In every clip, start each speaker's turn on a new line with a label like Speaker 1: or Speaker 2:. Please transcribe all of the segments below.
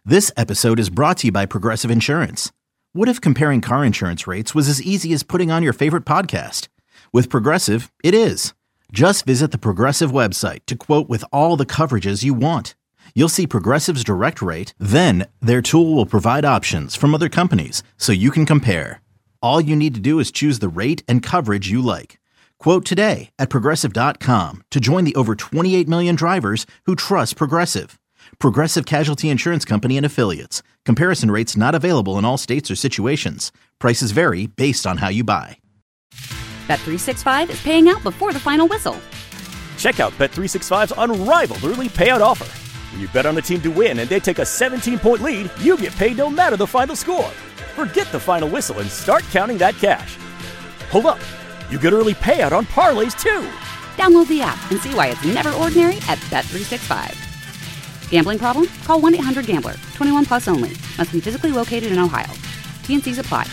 Speaker 1: This episode is brought to you by Progressive Insurance. What if comparing car insurance rates was as easy as putting on your favorite podcast? With Progressive, it is. Just visit the Progressive website to quote with all the coverages you want. You'll see Progressive's direct rate, then their tool will provide options from other companies so you can compare. All you need to do is choose the rate and coverage you like. Quote today at Progressive.com to join the over 28 million drivers who trust Progressive. Progressive Casualty Insurance Company and Affiliates. Comparison rates not available in all states or situations. Prices vary based on how you buy.
Speaker 2: Bet365 is paying out before the final whistle.
Speaker 3: Check out Bet365's unrivaled early payout offer. When you bet on a team to win and they take a 17-point lead, you get paid no matter the final score. Forget the final whistle and start counting that cash. Hold up. You get early payout on parlays, too.
Speaker 2: Download the app and see why it's never ordinary at Bet365. Gambling problem? Call 1-800-GAMBLER. 21 plus only. Must be physically located in Ohio. T&Cs apply.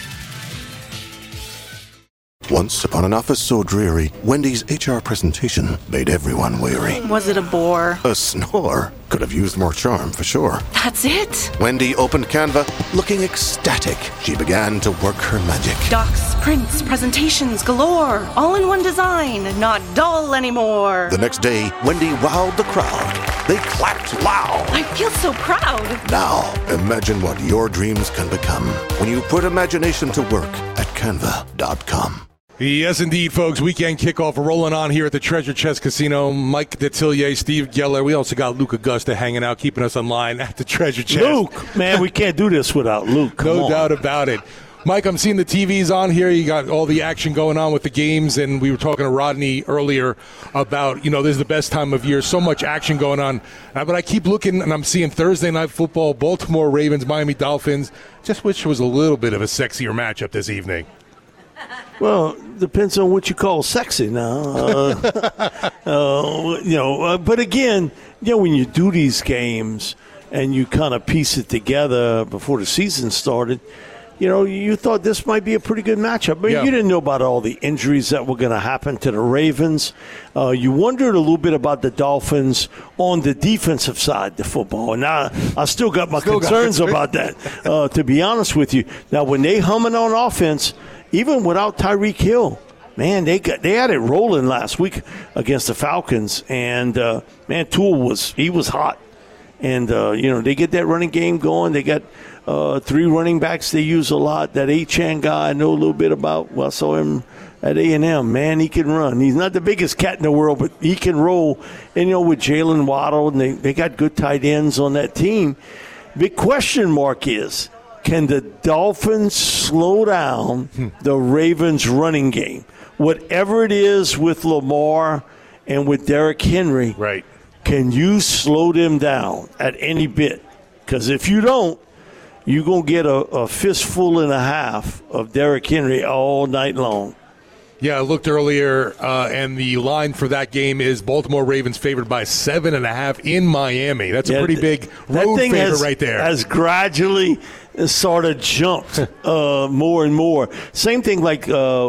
Speaker 4: Once upon an office so dreary, Wendy's HR presentation made everyone weary.
Speaker 5: Was it a bore?
Speaker 4: A snore. Could have used more charm, for sure.
Speaker 5: That's it?
Speaker 4: Wendy opened Canva, looking ecstatic. She began to work her magic.
Speaker 5: Docs, prints, presentations galore. All in one design. Not dull anymore.
Speaker 4: The next day, Wendy wowed the crowd. They clapped loud.
Speaker 5: I feel so proud.
Speaker 4: Now, imagine what your dreams can become when you put imagination to work at Canva.com.
Speaker 6: Yes, indeed, folks. Weekend kickoff rolling on here at the Treasure Chest Casino. Mike Detillier, Steve Geller. We also got Luke Augusta hanging out, keeping us online at the Treasure Chest.
Speaker 7: Luke, man, we can't do this without Luke.
Speaker 6: No doubt about it. Mike, I'm seeing the TVs on here. You got all the action going on with the games, and we were talking to Rodney earlier about, this is the best time of year. So much action going on. But I keep looking, and I'm seeing Thursday Night Football, Baltimore Ravens, Miami Dolphins. Just wish it was a little bit of a sexier matchup this evening.
Speaker 7: Well, depends on what you call sexy now. But again, when you do these games and you kind of piece it together before the season started, you thought this might be a pretty good matchup. But you didn't know about all the injuries that were going to happen to the Ravens. You wondered a little bit about the Dolphins on the defensive side of the football. And now I still got my concerns about that, to be honest with you. Now, when they humming on offense, even without Tyreek Hill, man, they had it rolling last week against the Falcons. And, Tua was hot. And, they get that running game going. They got 3 running backs they use a lot. That Achane guy I know a little bit about. Well, I saw him at A&M. Man, he can run. He's not the biggest cat in the world, but he can roll. And, with Jalen Waddle, and they got good tight ends on that team. Big question mark is, can the Dolphins slow down the Ravens' running game? Whatever it is with Lamar and with Derrick Henry,
Speaker 6: right?
Speaker 7: Can you slow them down at any bit? Because if you don't, you're going to get a fistful and a half of Derrick Henry all night long.
Speaker 6: Yeah, I looked earlier, and the line for that game is Baltimore Ravens favored by 7.5 in Miami. That's a pretty big road favorite right there.
Speaker 7: Has gradually sort of jumped more and more. Same thing like,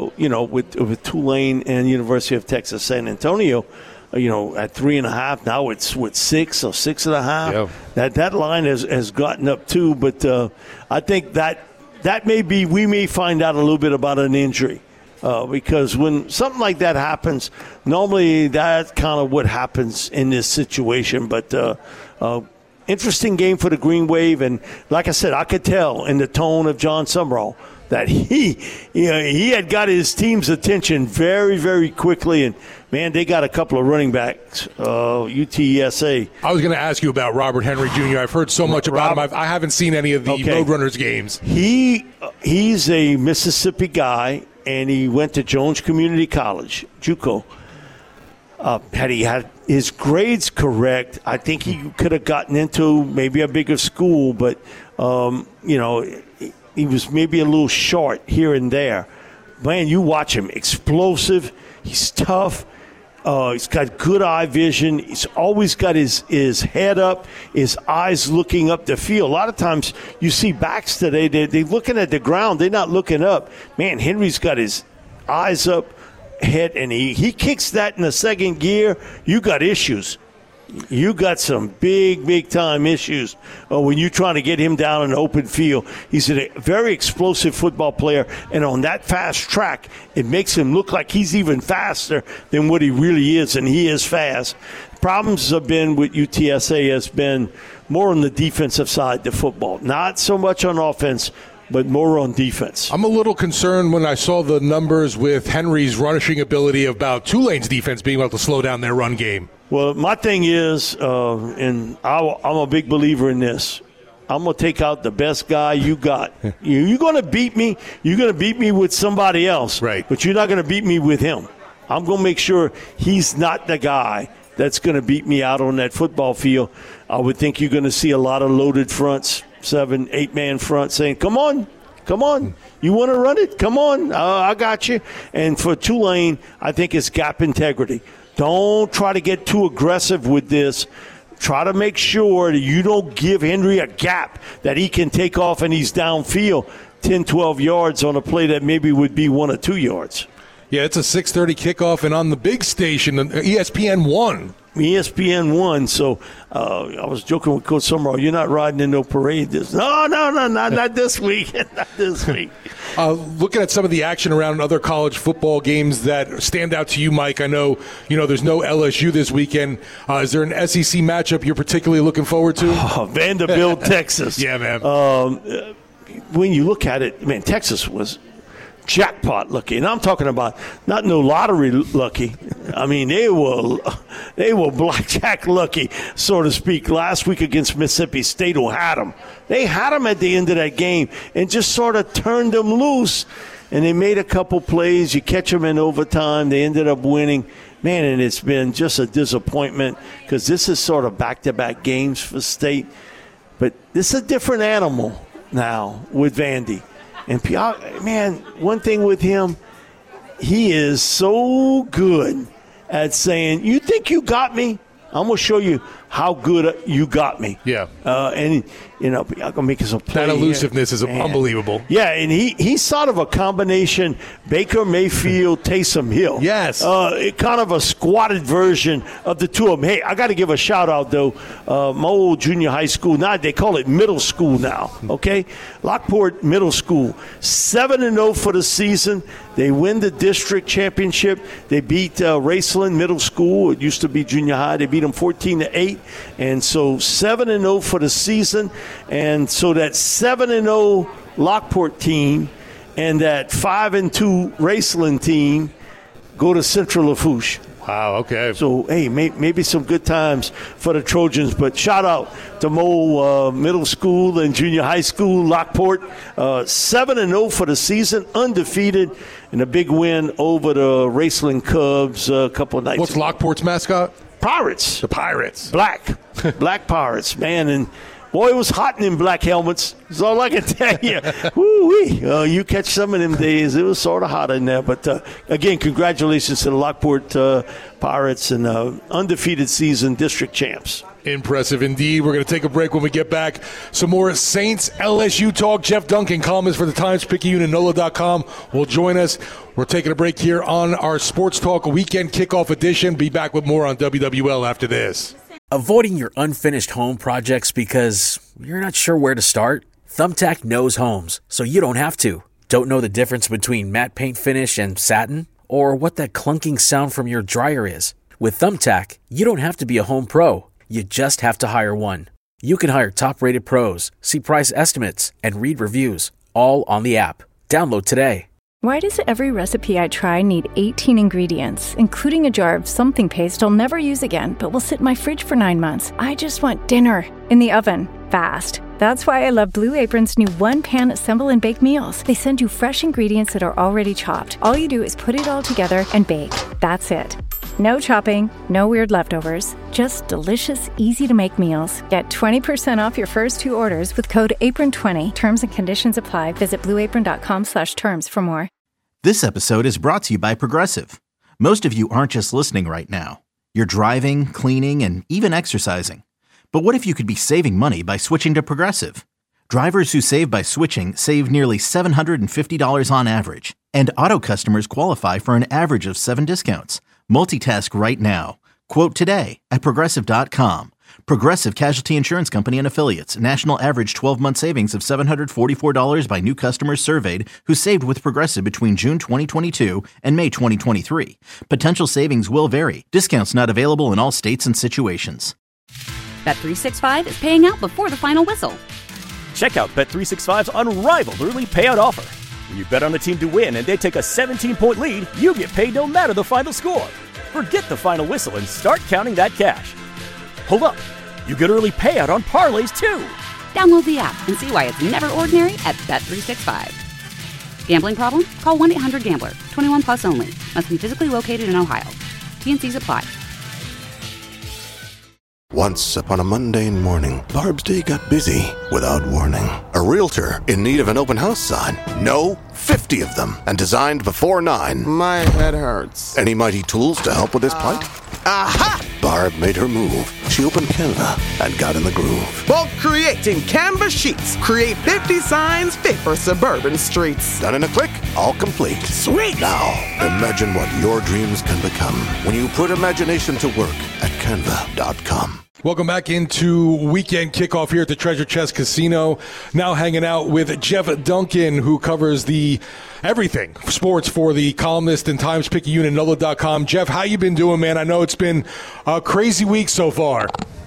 Speaker 7: with Tulane and University of Texas San Antonio, at 3.5. Now it's 6 or 6.5. Yeah. That line has gotten up too, but I think that we may find out a little bit about an injury. Because when something like that happens, normally that's kind of what happens in this situation. But interesting game for the Green Wave. And like I said, I could tell in the tone of John Summerall that he had got his team's attention very, very quickly. And, man, they got a couple of running backs, UTSA.
Speaker 6: I was going to ask you about Robert Henry Jr. I've heard so much about him. I haven't seen any of the Roadrunners games.
Speaker 7: He's a Mississippi guy. And he went to Jones Community College, JUCO. Had he had his grades correct, I think he could have gotten into maybe a bigger school, but, he was maybe a little short here and there. Man, you watch him. Explosive. He's tough. He's got good eye vision. He's always got his head up, his eyes looking up the field. A lot of times you see backs today, they're looking at the ground. They're not looking up. Man, Henry's got his eyes up, head, and he kicks that in the second gear. You got issues. You got some big time issues when you're trying to get him down in the open field. He's a very explosive football player, and on that fast track, it makes him look like he's even faster than what he really is, and he is fast. Problems have been with UTSA has been more on the defensive side of football, not so much on offense, but more on defense.
Speaker 6: I'm a little concerned when I saw the numbers with Henry's rushing ability about Tulane's defense being able to slow down their run game.
Speaker 7: Well, my thing is, and I'm a big believer in this, I'm going to take out the best guy you got. You're going to beat me. You're going to beat me with somebody else.
Speaker 6: Right.
Speaker 7: But you're not going to beat me with him. I'm going to make sure he's not the guy that's going to beat me out on that football field. I would think you're going to see a lot of loaded fronts, 7, 8-man front saying, come on. You want to run it? Come on. I got you. And for Tulane, I think it's gap integrity. Don't try to get too aggressive with this. Try to make sure that you don't give Henry a gap that he can take off and he's downfield 10, 12 yards on a play that maybe would be 1 or 2 yards.
Speaker 6: Yeah, it's a 6:30 kickoff, and on the big station, ESPN 1.
Speaker 7: ESPN 1, so I was joking with Coach Summerall, you're not riding in no parade. No, not this week. Not this week.
Speaker 6: Looking at some of the action around other college football games that stand out to you, Mike, I know there's no LSU this weekend. Is there an SEC matchup you're particularly looking forward to?
Speaker 7: Vanderbilt, Texas.
Speaker 6: Yeah, man.
Speaker 7: When you look at it, man, Texas was jackpot lucky, and I'm talking about not no lottery lucky. I mean, they were blackjack lucky, so to speak. Last week against Mississippi State, who had them. They had them at the end of that game and just sort of turned them loose. And they made a couple plays. You catch them in overtime. They ended up winning. Man, and it's been just a disappointment because this is sort of back-to-back games for State. But this is a different animal now with Vandy. And, man, one thing with him, he is so good at saying, you think you got me? I'm going to show you how good you got me.
Speaker 6: Yeah.
Speaker 7: And, I'm going to make us a play.
Speaker 6: That elusiveness is unbelievable.
Speaker 7: Yeah, and he's sort of a combination Baker Mayfield, Taysom Hill.
Speaker 6: Yes.
Speaker 7: Kind of a squatted version of the two of them. Hey, I got to give a shout-out, though. My old junior high school, now they call it middle school now, okay? Lockport Middle School, 7-0 for the season. They win the district championship. They beat Raceland Middle School. It used to be junior high. They beat them 14-8. And so 7-0 for the season. And so that 7-0 Lockport team and that 5-2 Raceland team go to Central Lafourche.
Speaker 6: Wow, okay.
Speaker 7: So, hey, maybe some good times for the Trojans. But shout out to Mo Middle School and Junior High School, Lockport. 7-0 for the season, undefeated, and a big win over the Raceland Cubs a couple of nights
Speaker 6: ago. What's Lockport's mascot?
Speaker 7: Pirates.
Speaker 6: The Pirates.
Speaker 7: Black Pirates, man. And, boy, it was hot in them black helmets. That's all I can tell you. Woo-wee. You catch some of them days. It was sort of hot in there. But, again, congratulations to the Lockport Pirates and undefeated season district champs.
Speaker 6: Impressive indeed. We're going to take a break. When we get back, some more Saints LSU talk. Jeff Duncan, columnist for the Times-Picayune and NOLA.com, will join us. We're taking a break here on our Sports Talk Weekend Kickoff Edition. Be back with more on WWL after this.
Speaker 8: Avoiding your unfinished home projects because you're not sure where to start? Thumbtack knows homes, so you don't have to. Don't know the difference between matte paint finish and satin? Or what that clunking sound from your dryer is? With Thumbtack, you don't have to be a home pro. You just have to hire one. You can hire top-rated pros, see price estimates, and read reviews, all on the app. Download today.
Speaker 9: Why does every recipe I try need 18 ingredients, including a jar of something paste I'll never use again, but will sit in my fridge for 9 months? I just want dinner in the oven, fast. That's why I love Blue Apron's new one-pan assemble and bake meals. They send you fresh ingredients that are already chopped. All you do is put it all together and bake. That's it. No chopping, no weird leftovers, just delicious, easy-to-make meals. Get 20% off your first 2 orders with code APRON20. Terms and conditions apply. Visit blueapron.com/terms for more.
Speaker 1: This episode is brought to you by Progressive. Most of you aren't just listening right now. You're driving, cleaning, and even exercising. But what if you could be saving money by switching to Progressive? Drivers who save by switching save nearly $750 on average. And auto customers qualify for an average of 7 discounts. Multitask right now. Quote today at Progressive.com. Progressive Casualty Insurance Company and Affiliates. National average 12-month savings of $744 by new customers surveyed who saved with Progressive between June 2022 and May 2023. Potential savings will vary. Discounts not available in all states and situations.
Speaker 2: Bet365 is paying out before the final whistle.
Speaker 3: Check out Bet365's unrivaled early payout offer. When you bet on a team to win and they take a 17-point lead, you get paid no matter the final score. Forget the final whistle and start counting that cash. Hold up. You get early payout on parlays, too.
Speaker 2: Download the app and see why it's never ordinary at Bet365. Gambling problem? Call 1-800-GAMBLER. 21 plus only. Must be physically located in Ohio. T&Cs apply.
Speaker 4: Once upon a mundane morning, Barb's day got busy without warning. A realtor in need of an open house sign. No, 50 of them, and designed before 9.
Speaker 10: My head hurts.
Speaker 4: Any mighty tools to help with his plight?
Speaker 10: Aha!
Speaker 4: Barb made her move. She opened Canva and got in the groove.
Speaker 10: Bulk creating Canva sheets. Create 50 signs fit for suburban streets.
Speaker 4: Done in a click, all complete.
Speaker 10: Sweet!
Speaker 4: Now, imagine what your dreams can become when you put imagination to work at Canva.com.
Speaker 6: Welcome back into weekend kickoff here at the Treasure Chest Casino. Now hanging out with Jeff Duncan, who covers the everything sports for the Columnist and Times-Picayune and NOLA.com. Jeff, how you been doing, man? I know it's been a crazy week so far.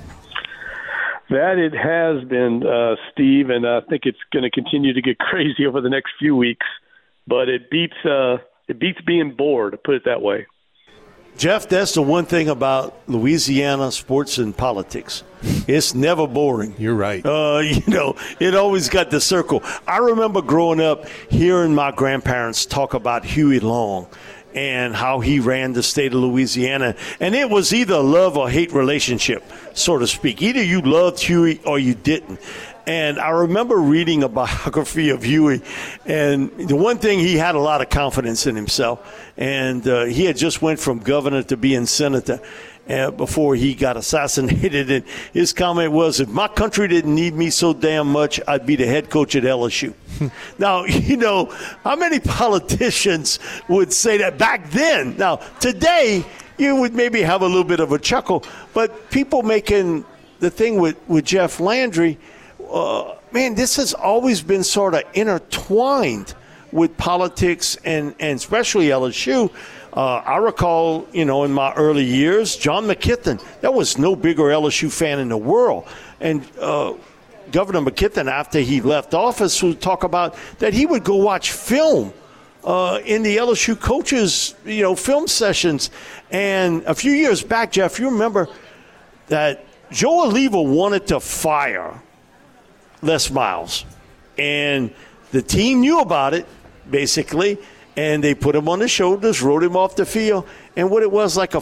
Speaker 11: That it has been, Steve, and I think it's going to continue to get crazy over the next few weeks. But it beats being bored, put it that way.
Speaker 7: Jeff, that's the one thing about Louisiana sports and politics. It's never boring.
Speaker 6: You're right.
Speaker 7: It always got the circle. I remember growing up hearing my grandparents talk about Huey Long and how he ran the state of Louisiana. And it was either a love or hate relationship, so to speak. Either you loved Huey or you didn't. And I remember reading a biography of Huey, and the one thing, he had a lot of confidence in himself, and he had just went from governor to being senator before he got assassinated. And his comment was, if my country didn't need me so damn much, I'd be the head coach at LSU. Now, how many politicians would say that back then? Now, today, you would maybe have a little bit of a chuckle, but people making the thing with Jeff Landry, man, this has always been sort of intertwined with politics and especially LSU. I recall, in my early years, John McKithen, there was no bigger LSU fan in the world. And Governor McKithen, after he left office, would talk about that he would go watch film in the LSU coaches, film sessions. And a few years back, Jeff, you remember that Joe Oliva wanted to fire Les Miles, and the team knew about it, basically, and they put him on the shoulders, rode him off the field, and what it was, like a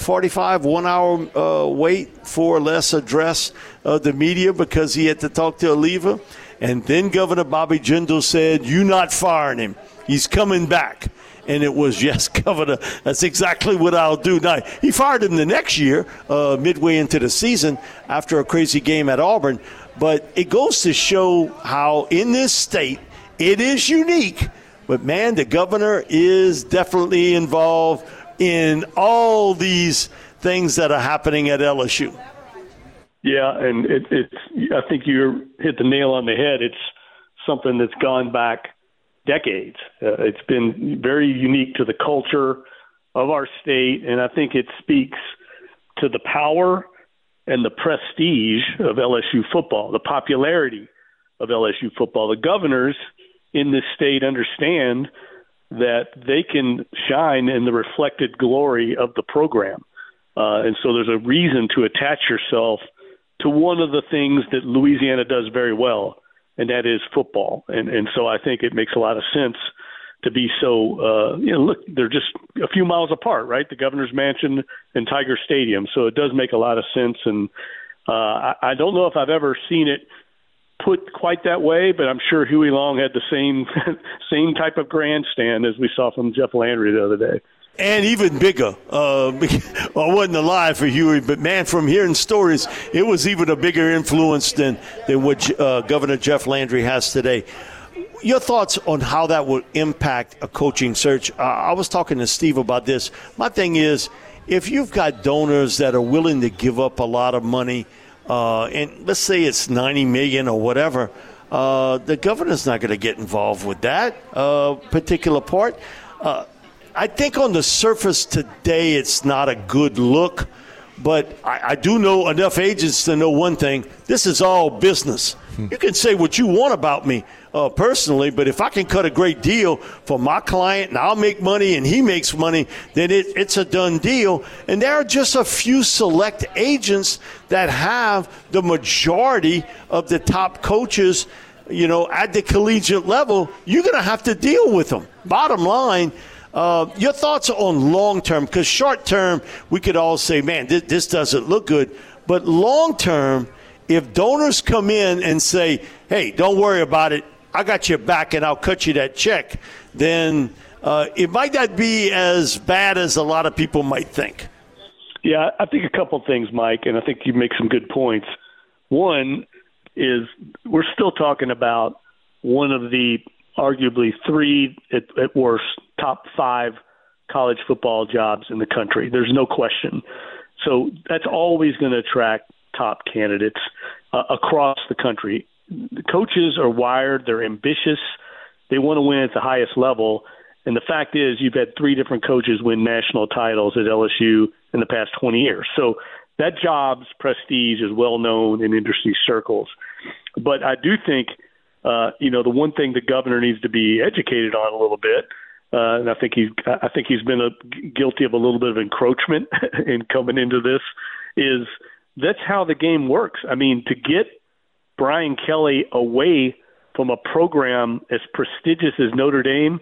Speaker 7: 1-hour wait for Les address the media because he had to talk to Oliva, and then Governor Bobby Jindal said, "You're not firing him. He's coming back." And it was, yes, Governor, that's exactly what I'll do. Now, he fired him the next year, midway into the season, after a crazy game at Auburn. But it goes to show how in this state it is unique. But, man, the governor is definitely involved in all these things that are happening at LSU.
Speaker 11: Yeah, and I think you hit the nail on the head. It's something that's gone back decades. It's been very unique to the culture of our state, and I think it speaks to the power and the prestige of LSU football, the popularity of LSU football. The governors in this state understand that they can shine in the reflected glory of the program. And so there's a reason to attach yourself to one of the things that Louisiana does very well, and that is football. And so I think it makes a lot of sense to be so, look, they're just a few miles apart, right? The Governor's Mansion and Tiger Stadium. So it does make a lot of sense. And I don't know if I've ever seen it put quite that way, but I'm sure Huey Long had the same type of grandstand as we saw from Jeff Landry the other day.
Speaker 7: And even bigger. I wasn't alive for Huey, but, man, from hearing stories, it was even a bigger influence than what Governor Jeff Landry has today. Your thoughts on how that would impact a coaching search? I was talking to Steve about this. My thing is, if you've got donors that are willing to give up a lot of money, and let's say it's $90 million or whatever, the governor's not going to get involved with that particular part. I think on the surface today it's not a good look, but I do know enough agents to know one thing. This is all business. You can say what you want about me personally, but if I can cut a great deal for my client and I'll make money and he makes money, then it's a done deal. And there are just a few select agents that have the majority of the top coaches, at the collegiate level. You're going to have to deal with them. Bottom line, your thoughts on long-term, because short-term, we could all say, man, this doesn't look good. But long-term, if donors come in and say, hey, don't worry about it, I got your back and I'll cut you that check, then it might not be as bad as a lot of people might think.
Speaker 11: Yeah, I think a couple things, Mike, and I think you make some good points. One is we're still talking about one of the arguably three, at worst, top 5 college football jobs in the country. There's no question. So that's always going to attract top candidates across the country. The coaches are wired. They're ambitious. They want to win at the highest level. And the fact is you've had 3 different coaches win national titles at LSU in the past 20 years. So that job's prestige is well known in industry circles. But I do think, the one thing the governor needs to be educated on a little bit, and I think he's been guilty of a little bit of encroachment in coming into this, is that's how the game works. I mean, to get Brian Kelly away from a program as prestigious as Notre Dame,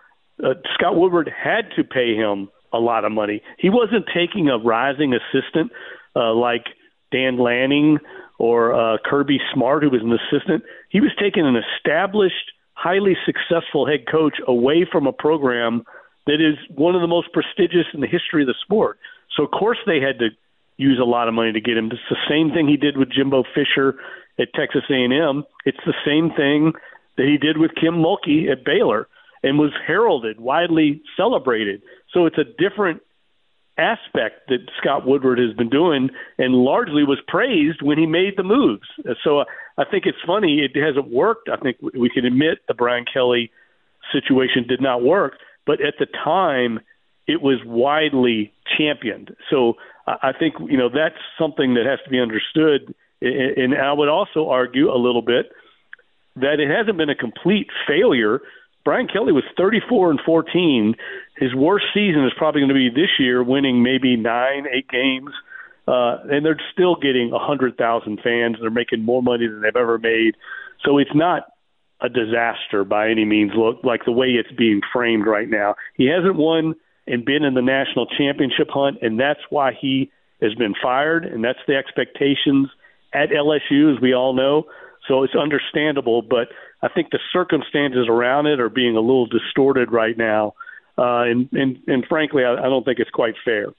Speaker 11: Scott Woodward had to pay him a lot of money. He wasn't taking a rising assistant like Dan Lanning or Kirby Smart, who was an assistant. He was taking an established, highly successful head coach away from a program that is one of the most prestigious in the history of the sport. So, of course, they had to use a lot of money to get him. It's the same thing he did with Jimbo Fisher at Texas A&M. It's the same thing that he did with Kim Mulkey at Baylor and was heralded, widely celebrated. So it's a different aspect that Scott Woodward has been doing and largely was praised when he made the moves. So I think it's funny. It hasn't worked. I think we can admit the Brian Kelly situation did not work, but at the time it was widely championed. So I think, that's something that has to be understood. And I would also argue a little bit that it hasn't been a complete failure. Brian Kelly was 34-14. His worst season is probably going to be this year, winning maybe 9-8 games. And they're still getting 100,000 fans. They're making more money than they've ever made. So it's not a disaster by any means, like the way it's being framed right now. He hasn't won and been in the national championship hunt, and that's why he has been fired, and that's the expectations at LSU, as we all know. So it's understandable, but I think the circumstances around it are being a little distorted right now. And frankly, I don't think it's quite fair.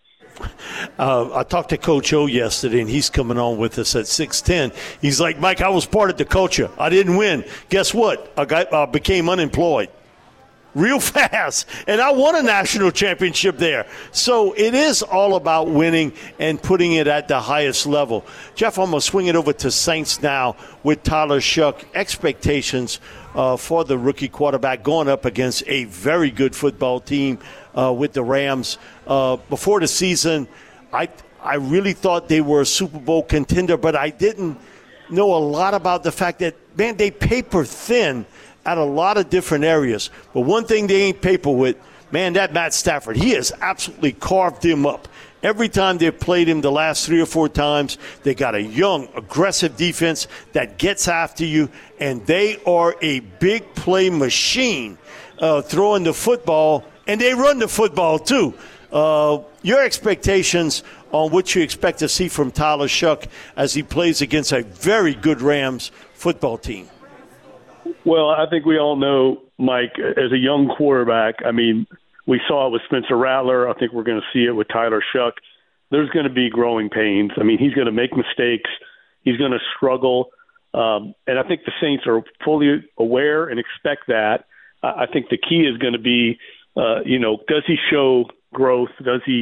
Speaker 7: I talked to Coach O yesterday, and he's coming on with us at 6:10. He's like, Mike, I was part of the culture. I didn't win. Guess what? I became unemployed real fast, and I won a national championship there. So it is all about winning and putting it at the highest level. Jeff, I'm going to swing it over to Saints now with Tyler Shough. Expectations for the rookie quarterback going up against a very good football team with the Rams. Before the season, I really thought they were a Super Bowl contender, but I didn't know a lot about the fact that, man, they paper thin at a lot of different areas. But one thing they ain't paper with, man, that Matt Stafford, he has absolutely carved him up. Every time they've played him the last 3 or 4 times, they got a young, aggressive defense that gets after you, and they are a big play machine throwing the football, and they run the football too. Your expectations on what you expect to see from Tyler Shough as he plays against a very good Rams football team?
Speaker 11: Well, I think we all know, Mike, as a young quarterback, I mean, we saw it with Spencer Rattler. I think we're going to see it with Tyler Shough. There's going to be growing pains. I mean, he's going to make mistakes. He's going to struggle. And I think the Saints are fully aware and expect that. I think the key is going to be, does he show growth? Does he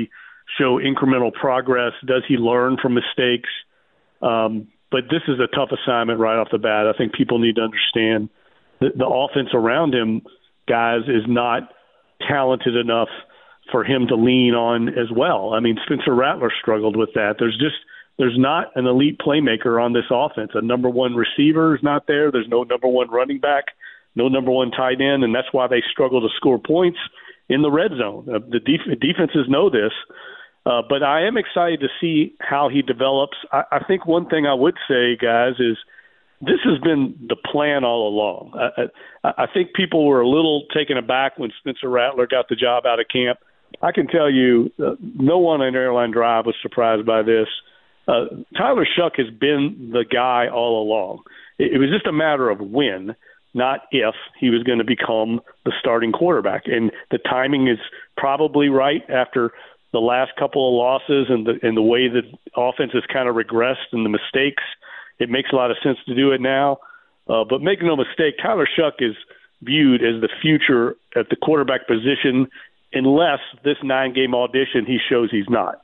Speaker 11: show incremental progress? Does he learn from mistakes? But this is a tough assignment right off the bat. I think people need to understand that the offense around him, guys, is not talented enough for him to lean on as well. I mean, Spencer Rattler struggled with that. There's not an elite playmaker on this offense. A number one receiver is not there. There's no number one running back, no number one tight end, and that's why they struggle to score points in the red zone. The defenses know this. But I am excited to see how he develops. I think one thing I would say, guys, is this has been the plan all along. I think people were a little taken aback when Spencer Rattler got the job out of camp. I can tell you, no one on Airline Drive was surprised by this. Tyler Shough has been the guy all along. It was just a matter of when, not if, he was going to become the starting quarterback. And the timing is probably right after the last couple of losses and the way that offense has kind of regressed and the mistakes. It makes a lot of sense to do it now. But make no mistake, Tyler Shough is viewed as the future at the quarterback position unless this 9-game audition he shows he's not.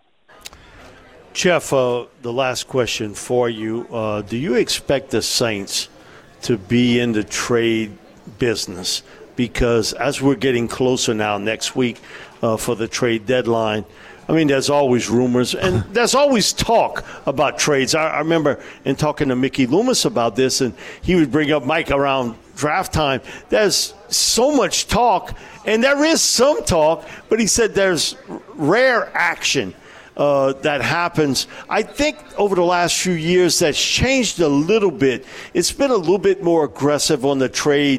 Speaker 7: Jeff, the last question for you. Do you expect the Saints to be in the trade business? Because as we're getting closer now next week for the trade deadline, I mean, there's always rumors, and there's always talk about trades. I remember in talking to Mickey Loomis about this, and he would bring up Mike around draft time. There's so much talk, and there is some talk, but he said there's rare action that happens. I think over the last few years that's changed a little bit. It's been a little bit more aggressive on the trade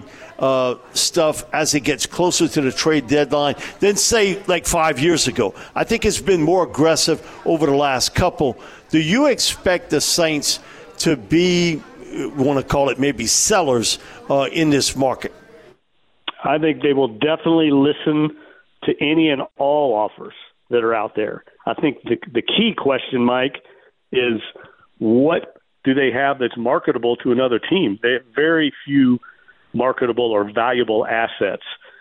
Speaker 7: stuff as it gets closer to the trade deadline than, say, like 5 years ago. I think it's been more aggressive over the last couple. Do you expect the Saints to be, want to call it maybe sellers in this market?
Speaker 11: I think they will definitely listen to any and all offers that are out there. I think the key question, Mike, is what do they have that's marketable to another team? They have very few marketable or valuable assets.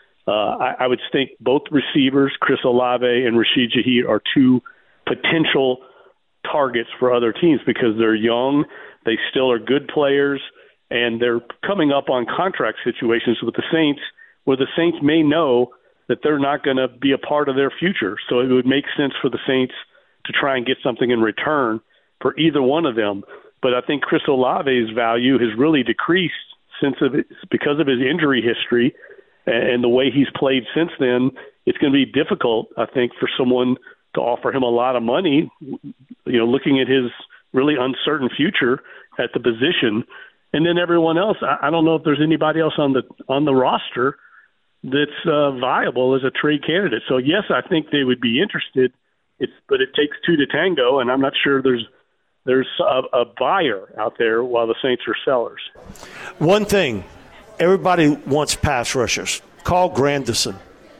Speaker 11: I would think both receivers, Chris Olave and Rashid Shaheed, are two potential targets for other teams because they're young, they still are good players, and they're coming up on contract situations with the Saints where the Saints may know that they're not going to be a part of their future. So it would make sense for the Saints to try and get something in return for either one of them. But I think Chris Olave's value has really decreased because of his injury history and the way he's played since then. It's going to be difficult, I think, for someone to offer him a lot of money, looking at his really uncertain future at the position. And then everyone else, I don't know if there's anybody else on the roster that's viable as a trade candidate. So, yes, I think they would be interested, but it takes two to tango, and I'm not sure there's a buyer out there while the Saints are sellers.
Speaker 7: One thing, everybody wants pass rushers. Carl Granderson.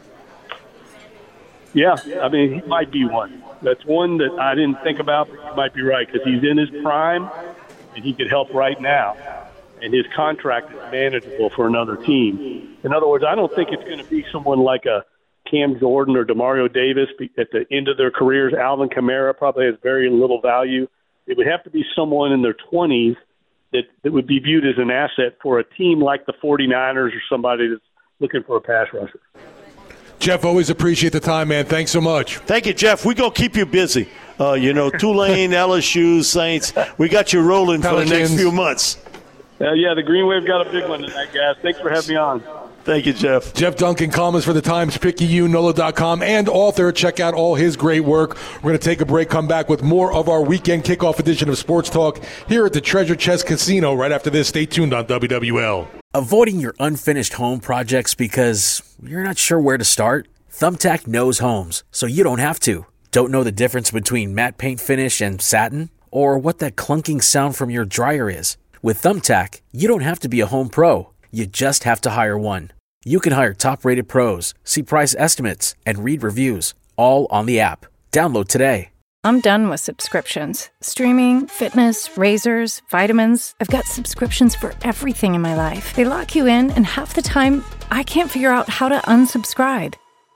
Speaker 11: Yeah, I mean, he might be one. That's one that I didn't think about, but you might be right, because he's in his prime, and he could help right now. And his contract is manageable for another team. In other words, I don't think it's going to be someone like a Cam Jordan or Demario Davis at the end of their careers. Alvin Kamara probably has very little value. It would have to be someone in their 20s that would be viewed as an asset for a team like the 49ers or somebody that's looking for a pass rusher.
Speaker 6: Jeff, always appreciate the time, man. Thanks so much.
Speaker 7: Thank you, Jeff. We're going to keep you busy. Tulane, LSU, Saints. We got you rolling Pelicans for the next few months.
Speaker 11: The Green Wave got a big one tonight, guys. Thanks for having me on.
Speaker 7: Thank you, Jeff.
Speaker 6: Jeff Duncan, columnist for the Times, Picayune, NOLA.com, and author. Check out all his great work. We're going to take a break, come back with more of our weekend kickoff edition of Sports Talk here at the Treasure Chest Casino. Right after this, stay tuned on WWL.
Speaker 8: Avoiding your unfinished home projects because you're not sure where to start? Thumbtack knows homes, so you don't have to. Don't know the difference between matte paint finish and satin? Or what that clunking sound from your dryer is? With Thumbtack, you don't have to be a home pro. You just have to hire one. You can hire top-rated pros, see price estimates, and read reviews, all on the app. Download today.
Speaker 9: I'm done with subscriptions. Streaming, fitness, razors, vitamins. I've got subscriptions for everything in my life. They lock you in, and half the time, I can't figure out how to unsubscribe.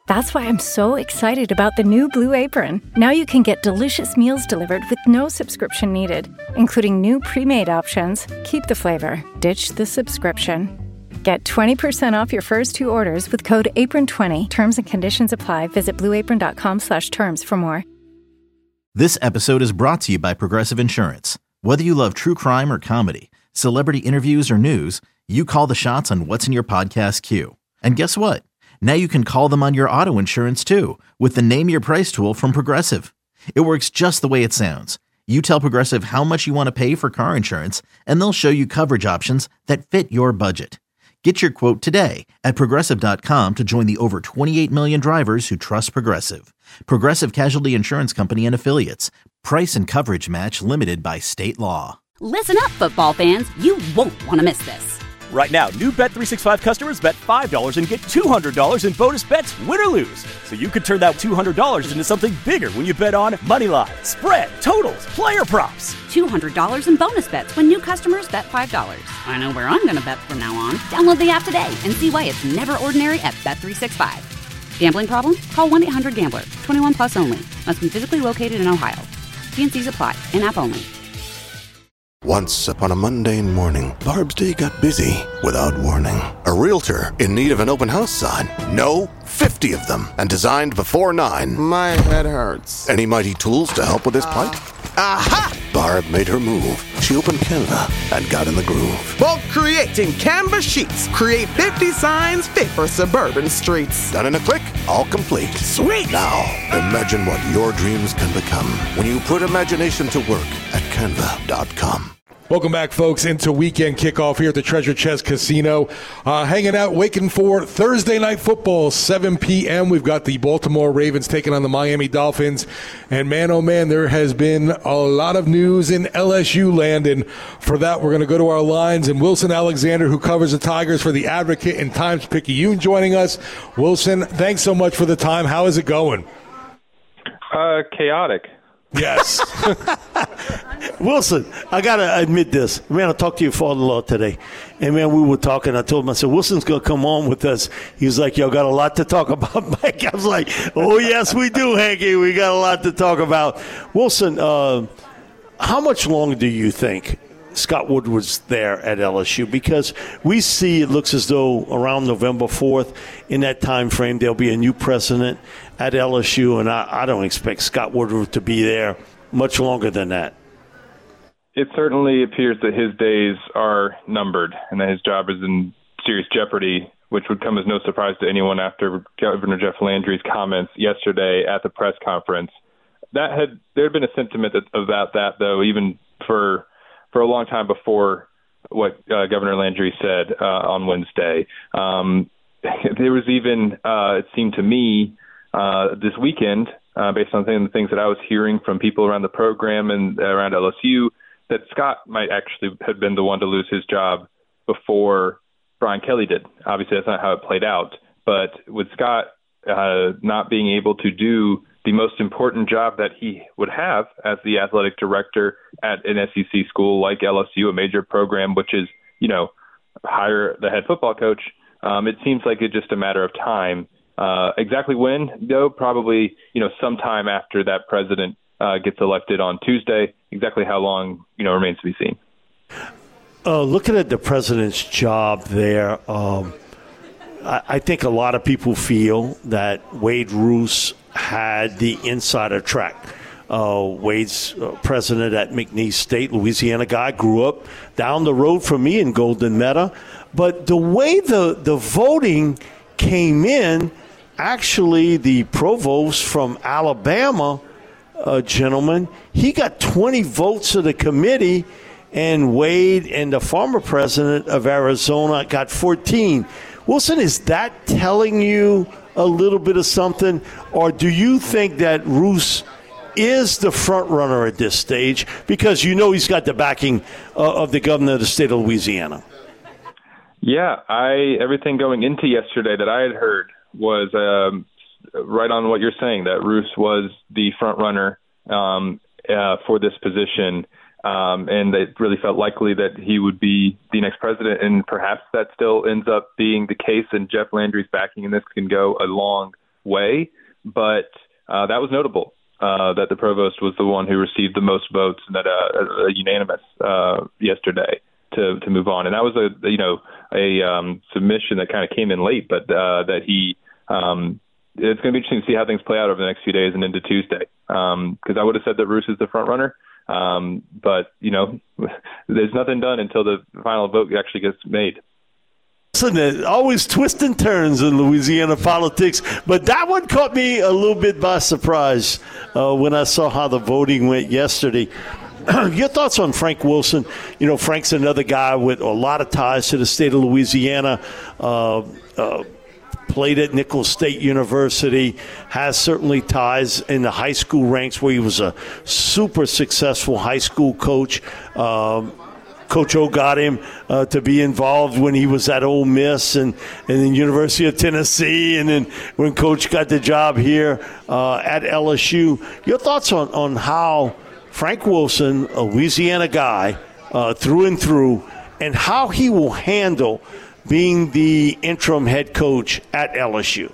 Speaker 9: That's why I'm so excited about the new Blue Apron. Now you can get delicious meals delivered with no subscription needed, including new pre-made options. Keep the flavor, ditch the subscription. Get 20% off your first 2 orders with code APRON20. Terms and conditions apply. Visit blueapron.com/terms for more.
Speaker 1: This episode is brought to you by Progressive Insurance. Whether you love true crime or comedy, celebrity interviews or news, you call the shots on what's in your podcast queue. And guess what? Now you can call them on your auto insurance too with the Name Your Price tool from Progressive. It works just the way it sounds. You tell Progressive how much you want to pay for car insurance, and they'll show you coverage options that fit your budget. Get your quote today at Progressive.com to join the over 28 million drivers who trust Progressive. Progressive Casualty Insurance Company and Affiliates. Price and coverage match limited by state law.
Speaker 2: Listen up, football fans. You won't want to miss this.
Speaker 3: Right now, new Bet365 customers bet $5 and get $200 in bonus bets, win or lose. So you could turn that $200 into something bigger when you bet on Moneyline, spread, totals, player props.
Speaker 2: $200 in bonus bets when new customers bet $5. I know where I'm going to bet from now on. Download the app today and see why it's never ordinary at Bet365. Gambling problem? Call 1-800-GAMBLER. 21 plus only. Must be physically located in Ohio. T&Cs apply. In-app only.
Speaker 4: Once upon a mundane morning, Barb's day got busy without warning. A realtor in need of an open house sign. No, 50 of them, and designed before 9.
Speaker 10: My head hurts.
Speaker 4: Any mighty tools to help with his plight?
Speaker 10: Aha!
Speaker 4: Barb made her move. She opened Canva and got in the groove.
Speaker 10: Bulk creating Canva sheets. Create 50 signs fit for suburban streets.
Speaker 4: Done in a click, all complete.
Speaker 10: Sweet!
Speaker 4: Now, imagine what your dreams can become when you put imagination to work at Canva.com.
Speaker 6: Welcome back, folks, into weekend kickoff here at the Treasure Chest Casino. Hanging out, waiting for Thursday Night Football, 7 p.m. We've got the Baltimore Ravens taking on the Miami Dolphins. And man, oh man, there has been a lot of news in LSU land. And for that, we're going to go to our lines. And Wilson Alexander, who covers the Tigers for the Advocate and Times-Picayune, joining us. Wilson, thanks so much for the time. How is it going?
Speaker 12: Chaotic.
Speaker 6: Yes.
Speaker 7: Wilson, I got to admit this. Man, I talked to your father-in-law today. And, man, we were talking. I told him, I said, Wilson's going to come on with us. He was like, yo, got a lot to talk about, Mike. I was like, oh, yes, we do, Hanky. We got a lot to talk about. Wilson, how much longer do you think Scott Woodward's there at LSU? Because we see it looks as though around November 4th, in that time frame, there'll be a new president at LSU, and I don't expect Scott Woodward to be there much longer than that.
Speaker 12: It certainly appears that his days are numbered and that his job is in serious jeopardy, which would come as no surprise to anyone after Governor Jeff Landry's comments yesterday at the press conference. There had been a sentiment about that, though, even for a long time before what Governor Landry said on Wednesday. There was even, it seemed to me, this weekend, based on the things that I was hearing from people around the program and around LSU, that Scott might actually have been the one to lose his job before Brian Kelly did. Obviously, that's not how it played out. But with Scott not being able to do the most important job that he would have as the athletic director at an SEC school like LSU, a major program, which is, hire the head football coach, it seems like it's just a matter of time. Exactly when, though, probably, sometime after that president gets elected on Tuesday. Exactly how long, remains to be seen.
Speaker 7: Looking at the president's job there, I think a lot of people feel that Wade Roos had the insider track. Wade's president at McNeese State, Louisiana guy, grew up down the road from me in Golden Meadow. But the way the voting came in, actually the provost from Alabama, gentleman, he got 20 votes of the committee, and Wade and the former president of Arizona got 14. Wilson, is that telling you a little bit of something, or do you think that Roos is the front runner at this stage because he's got the backing of the governor of the state of Louisiana?
Speaker 12: Yeah, everything going into yesterday that I had heard was right on what you're saying, that Roos was the front runner for this position, and it really felt likely that he would be the next president, and perhaps that still ends up being the case, and Jeff Landry's backing in this can go a long way, but that was notable. That the provost was the one who received the most votes, and that a unanimous yesterday to move on. And that was a submission that kind of came in late, but that he it's going to be interesting to see how things play out over the next few days and into Tuesday. Because I would have said that Roos is the front runner, but there's nothing done until the final vote actually gets made.
Speaker 7: Listen, always twists and turns in Louisiana politics, but that one caught me a little bit by surprise when I saw how the voting went yesterday. Your thoughts on Frank Wilson? Frank's another guy with a lot of ties to the state of Louisiana, played at Nicholls State University, has certainly ties in the high school ranks where he was a super successful high school coach. Coach O got him to be involved when he was at Ole Miss and then University of Tennessee, and then when Coach got the job here at LSU. Your thoughts on how Frank Wilson, a Louisiana guy through and through, and how he will handle being the interim head coach at LSU?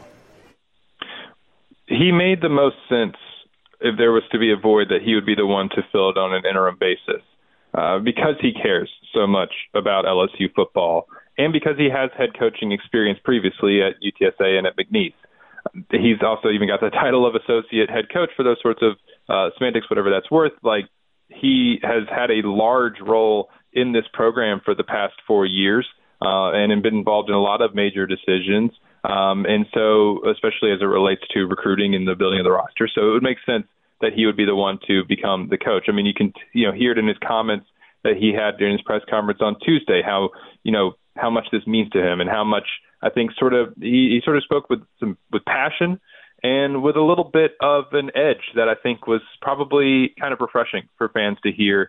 Speaker 12: He made the most sense, if there was to be a void, that he would be the one to fill it on an interim basis. Because he cares so much about LSU football, and because he has head coaching experience previously at UTSA and at McNeese. He's also even got the title of associate head coach for those sorts of semantics, whatever that's worth. Like, he has had a large role in this program for the past 4 years and been involved in a lot of major decisions. And so, especially as it relates to recruiting and the building of the roster. So it would make sense that he would be the one to become the coach. I mean, you can hear it in his comments that he had during his press conference on Tuesday, how much this means to him, and how much, I think, he sort of spoke with passion and with a little bit of an edge that I think was probably kind of refreshing for fans to hear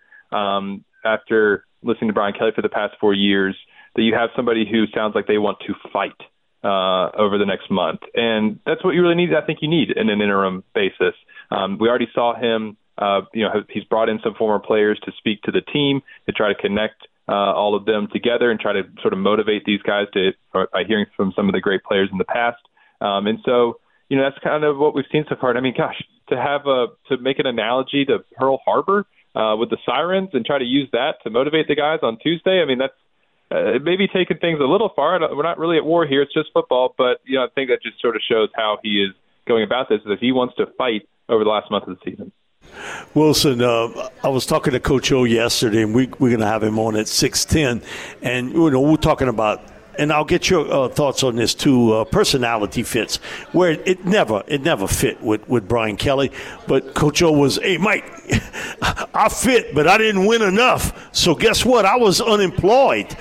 Speaker 12: after listening to Brian Kelly for the past 4 years, that you have somebody who sounds like they want to fight over the next month. And that's what you really need. I think you need in an interim basis. We already saw him, he's brought in some former players to speak to the team, to try to connect all of them together and try to sort of motivate these guys by hearing from some of the great players in the past. And so, that's kind of what we've seen so far. I mean, gosh, to make an analogy to Pearl Harbor with the sirens and try to use that to motivate the guys on Tuesday. I mean, that's maybe taking things a little far. We're not really at war here. It's just football. But, I think that just sort of shows how he is going about this, that he wants to fight over the last month of the season.
Speaker 7: Wilson, I was talking to Coach O yesterday, and we're going to have him on at 6:10. And, we're talking about, and I'll get your thoughts on this too, personality fits, where it never fit with Brian Kelly. But Coach O was, hey, Mike, I fit, but I didn't win enough. So guess what? I was unemployed.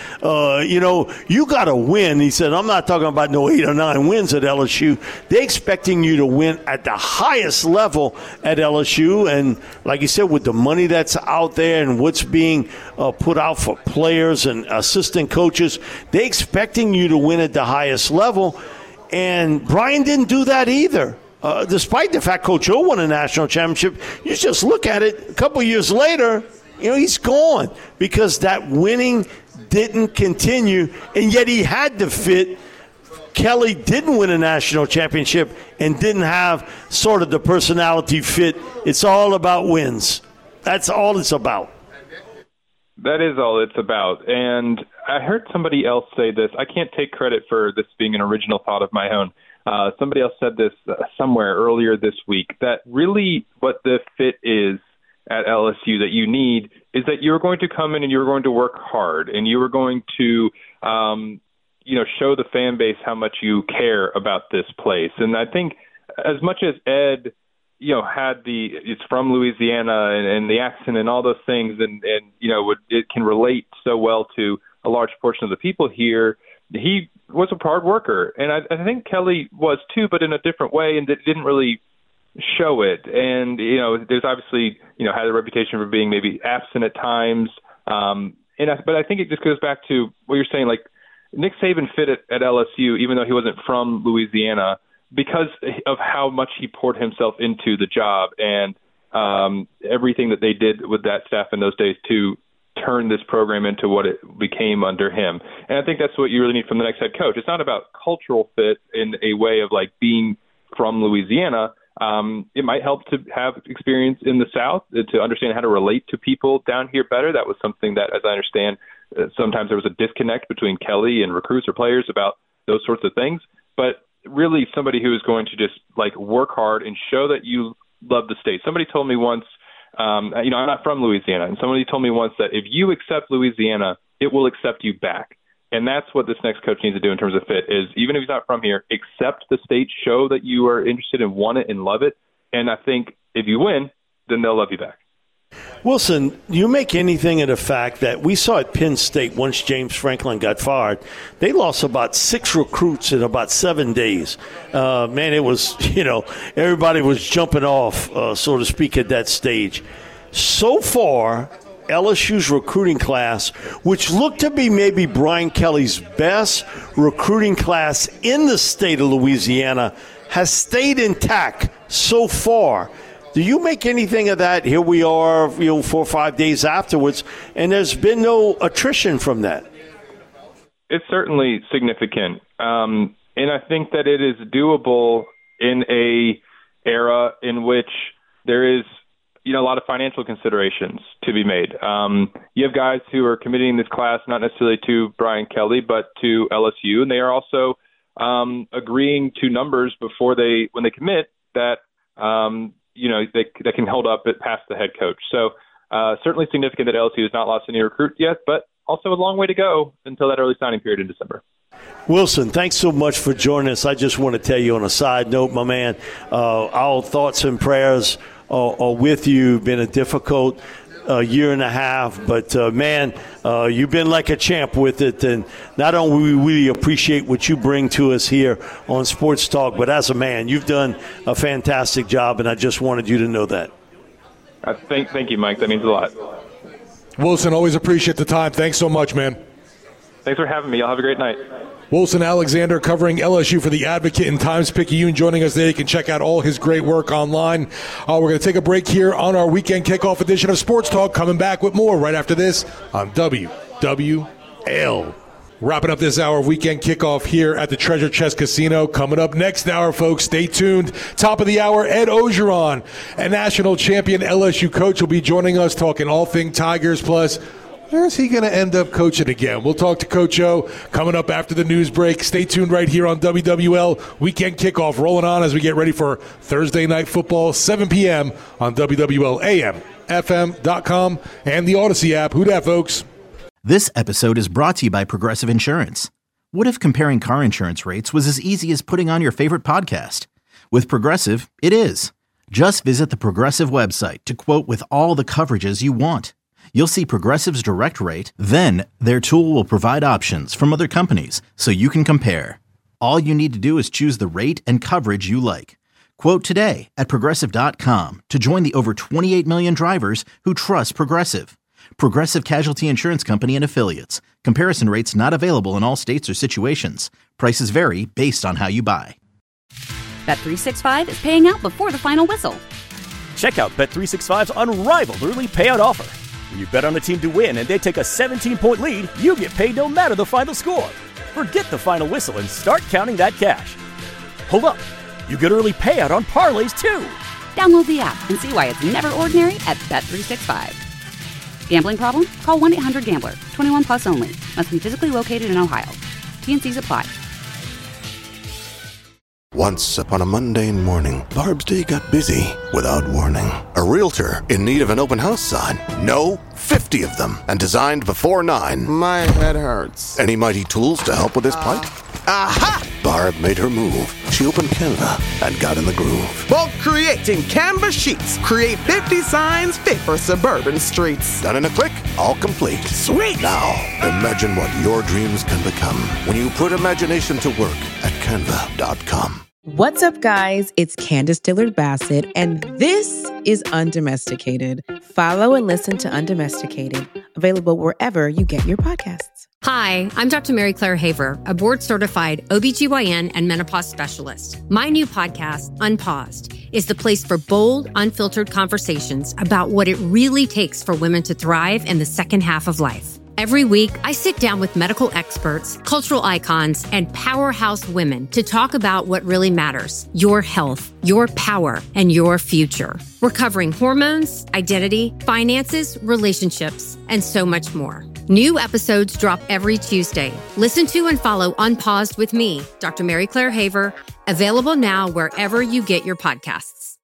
Speaker 7: You got to win. He said, I'm not talking about no 8 or 9 wins at LSU. They're expecting you to win at the highest level at LSU. And like you said, with the money that's out there and what's being put out for players and assistant coaches, they expecting you to win at the highest level. And Brian didn't do that either. Despite the fact Coach O won a national championship, you just look at it a couple years later, he's gone because that winning didn't continue, and yet he had to fit. Kelly didn't win a national championship and didn't have sort of the personality fit. It's all about wins. That's all it's about.
Speaker 12: That is all it's about. And I heard somebody else say this. I can't take credit for this being an original thought of my own. Somebody else said this somewhere earlier this week, that really what the fit is at LSU that you need is that you're going to come in and you're going to work hard and you are going to, show the fan base how much you care about this place. And I think as much as Ed, had it's from Louisiana and the accent and all those things, and it can relate so well to a large portion of the people here, he was a hard worker. And I think Kelly was too, but in a different way, and it didn't really show it. And, there's obviously, had a reputation for being maybe absent at times. But I think it just goes back to what you're saying, like Nick Saban fit at LSU, even though he wasn't from Louisiana, because of how much he poured himself into the job and everything that they did with that staff in those days to turn this program into what it became under him. And I think that's what you really need from the next head coach. It's not about cultural fit in a way of like being from Louisiana, it might help to have experience in the South to understand how to relate to people down here better. That was something that, as I understand, sometimes there was a disconnect between Kelly and recruits or players about those sorts of things. But really somebody who is going to just work hard and show that you love the state. Somebody told me once, I'm not from Louisiana, and somebody told me once that if you accept Louisiana, it will accept you back. And that's what this next coach needs to do in terms of fit is, even if he's not from here, accept the state, show that you are interested and want it and love it. And I think if you win, then they'll love you back.
Speaker 7: Wilson, you make anything of the fact that we saw at Penn State once James Franklin got fired, they lost about 6 recruits in about 7 days. Man, it was, everybody was jumping off, so to speak, at that stage. So far, LSU's recruiting class, which looked to be maybe Brian Kelly's best recruiting class in the state of Louisiana, has stayed intact so far. Do you make anything of that? Here we are, 4 or 5 days afterwards, and there's been no attrition from that.
Speaker 12: It's certainly significant, and I think that it is doable in a era in which there is, a lot of financial considerations to be made. You have guys who are committing this class not necessarily to Brian Kelly, but to LSU, and they are also agreeing to numbers when they commit that. They can hold up it past the head coach. So certainly significant that LSU has not lost any recruits yet, but also a long way to go until that early signing period in December.
Speaker 7: Wilson, thanks so much for joining us. I just want to tell you on a side note, my man, our thoughts and prayers are with you. Been a difficult year and a half, but you've been like a champ with it, and not only we really appreciate what you bring to us here on Sports Talk, but as a man, you've done a fantastic job, and I just wanted you to know that.
Speaker 12: Thank you, Mike. That means a lot.
Speaker 6: Wilson, always appreciate the time. Thanks so much, man.
Speaker 12: Thanks for having me. Y'all have a great night.
Speaker 6: Wilson Alexander covering LSU for the Advocate and Times-Picayune joining us there. You can check out all his great work online. We're going to take a break here on our weekend kickoff edition of Sports Talk. Coming back with more right after this on WWL. Wrapping up this hour of weekend kickoff here at the Treasure Chest Casino. Coming up next hour, folks, stay tuned. Top of the hour, Ed Ogeron, a national champion LSU coach, will be joining us talking all things Tigers, plus where's he going to end up coaching again? We'll talk to Coach O coming up after the news break. Stay tuned right here on WWL. Weekend kickoff rolling on as we get ready for Thursday Night Football, 7 p.m. on WWL AM, FM.com, and the Odyssey app. Who dat, folks?
Speaker 1: This episode is brought to you by Progressive Insurance. What if comparing car insurance rates was as easy as putting on your favorite podcast? With Progressive, it is. Just visit the Progressive website to quote with all the coverages you want. You'll see Progressive's direct rate, then their tool will provide options from other companies so you can compare. All you need to do is choose the rate and coverage you like. Quote today at Progressive.com to join the over 28 million drivers who trust Progressive. Progressive Casualty Insurance Company and Affiliates. Comparison rates not available in all states or situations. Prices vary based on how you buy.
Speaker 2: Bet365 is paying out before the final whistle.
Speaker 3: Check out Bet365's unrivaled early payout offer. When you bet on a team to win and they take a 17-point lead, you get paid no matter the final score. Forget the final whistle and start counting that cash. Hold up. You get early payout on parlays, too.
Speaker 2: Download the app and see why it's never ordinary at Bet365. Gambling problem? Call 1-800-GAMBLER. 21 plus only. Must be physically located in Ohio. T&Cs apply.
Speaker 4: Once upon a mundane morning, Barb's day got busy without warning. A realtor in need of an open house sign. No, 50 of them, and designed before 9.
Speaker 10: My head hurts.
Speaker 4: Any mighty tools to help with his plight?
Speaker 10: Aha!
Speaker 4: Barb made her move. She opened Canva and got in the groove.
Speaker 10: Bulk creating Canva sheets. Create 50 signs fit for suburban streets.
Speaker 4: Done in a click, all complete.
Speaker 10: Sweet!
Speaker 4: Now, imagine what your dreams can become when you put imagination to work at Canva.com.
Speaker 13: What's up, guys? It's Candace Dillard-Bassett, and this is Undomesticated. Follow and listen to Undomesticated, available wherever you get your podcasts.
Speaker 14: Hi, I'm Dr. Mary Claire Haver, a board-certified OBGYN and menopause specialist. My new podcast, Unpaused, is the place for bold, unfiltered conversations about what it really takes for women to thrive in the second half of life. Every week, I sit down with medical experts, cultural icons, and powerhouse women to talk about what really matters: your health, your power, and your future. We're covering hormones, identity, finances, relationships, and so much more. New episodes drop every Tuesday. Listen to and follow Unpaused with me, Dr. Mary Claire Haver, available now wherever you get your podcasts.